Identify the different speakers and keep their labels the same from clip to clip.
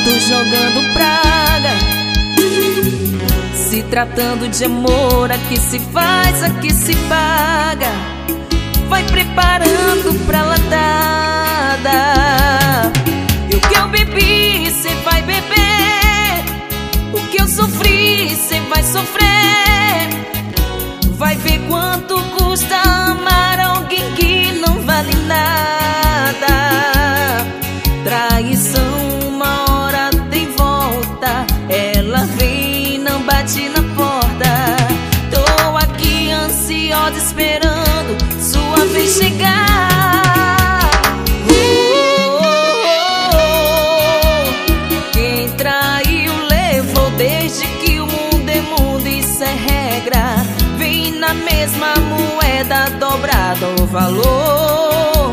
Speaker 1: tô jogando praga. Se tratando de amor, aqui se faz, aqui se paga. Vai preparando pra latada. E o que eu bebi, cê vai beber. O que eu sofri, cê vai sofrer. Vai ver quanto custa amar alguém que não vale nada. Traição uma hora tem volta. Ela vem, não bate na porta. Tô aqui ansiosa esperando sua vez chegar. Quem traiu levou desde que o mundo é mundo, isso é regra. Vem na mesma moeda, dobrado o valor.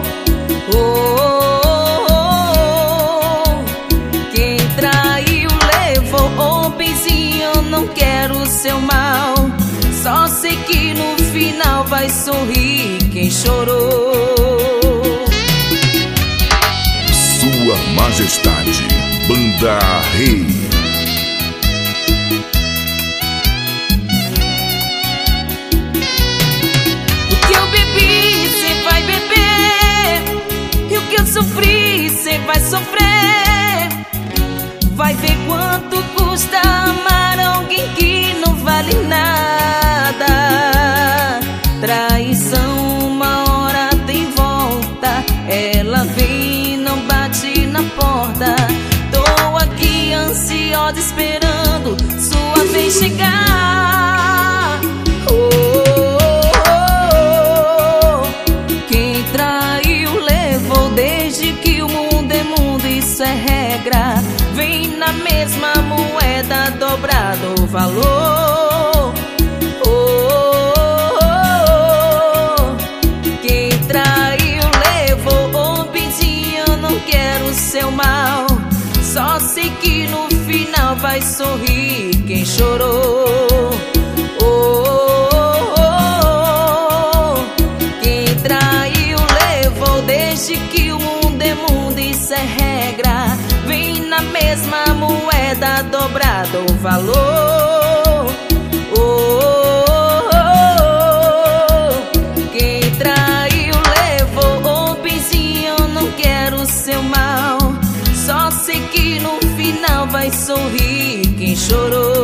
Speaker 1: Quem traiu levou, oh benzinho, eu não quero o seu mal. Só sei que no final vai sorrir quem chorou.
Speaker 2: Sua Majestade, Banda Rei.
Speaker 1: O que eu bebi, cê vai beber. E o que eu sofri, cê vai sofrer. Vai ver quanto custa amar alguém que não vale nada. Traição uma hora tem volta. Ela vem, não bate na porta. Tô aqui ansiosa esperando sua vez chegar. Quem traiu levou desde que o mundo é mundo, isso é regra. Vem na mesma moeda, dobrado o valor. Quem traiu levou, oh benzinho, eu não quero o seu mal. Só sei que no final vai sorrir quem chorou. Quem traiu levou desde que o mundo é mundo, isso é regra. Vem na mesma moeda, dobrado o valor. Quem traiu levou, oh benzinho, eu não quero o seu mal. Só sei que no final vai sorrir quem chorou.